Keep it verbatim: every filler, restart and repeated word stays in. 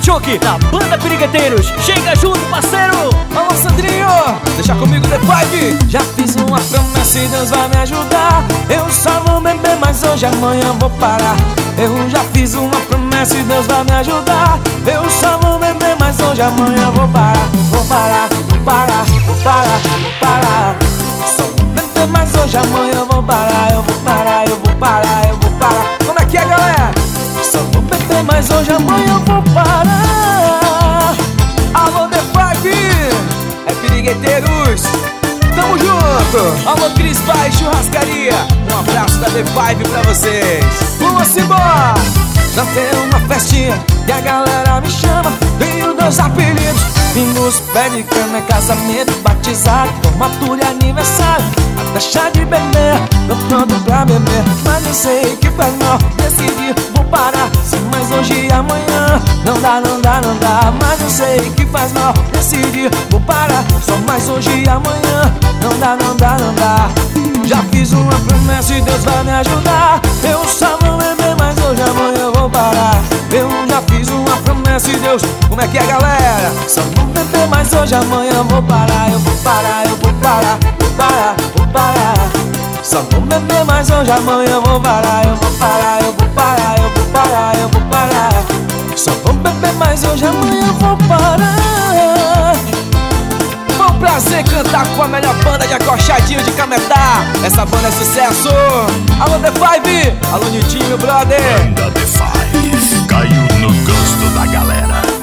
Chuck, da banda Pirigueteiros. Chega junto, parceiro. Alô, Sandrinho, deixa comigo The Five. Já fiz uma promessa e Deus vai me ajudar. Eu só vou beber, mas hoje amanhã vou parar. Eu já fiz uma promessa e Deus vai me ajudar. Eu só vou beber, mas hoje amanhã vou parar. Vou parar, vou parar, vou parar, vou parar. Só vou beber, mas hoje amanhã vou parar. Eu vou parar, eu vou parar, eu vou parar. Como é que é, galera? Só vou beber, mas hoje amanhã eu vou parar. Alô, The Five, é Pirigueteiros, tamo junto. Alô, Cris Pai Churrascaria, um abraço da The Five pra vocês. Vamos embora. Já tem uma festinha e a galera me chama. Tenho dois apelidos, Pingus, pé de cana, casamento, batizado, formatura e aniversário. Até chá de beber, tô pronto pra beber, mas não sei que faz mal. Decidi, vou parar, sim, mas hoje e amanhã não dá, não dá, não dá. Mas não sei que faz mal. Decidi, vou parar, só mais hoje e amanhã não dá, não dá, não dá. Já fiz uma promessa e Deus vai me ajudar. Eu só vou beber, mas hoje e amanhã eu vou parar. Eu já fiz uma promessa e Deus... Como é que é, galera? Só vou beber, mas hoje e amanhã eu vou parar. Eu vou parar, eu vou parar, vou parar, vou parar. Só vou beber, mas hoje e amanhã eu vou parar. Eu vou parar, eu vou parar, eu vou parar, eu vou parar. Só vou beber, mas hoje e amanhã eu vou parar. Foi um prazer cantar com a melhor banda de acochadinho de Cametá. Essa banda é sucesso. Alô, The Five, alô, Niltinho, meu brother. Banda The Five, caiu no gosto da galera.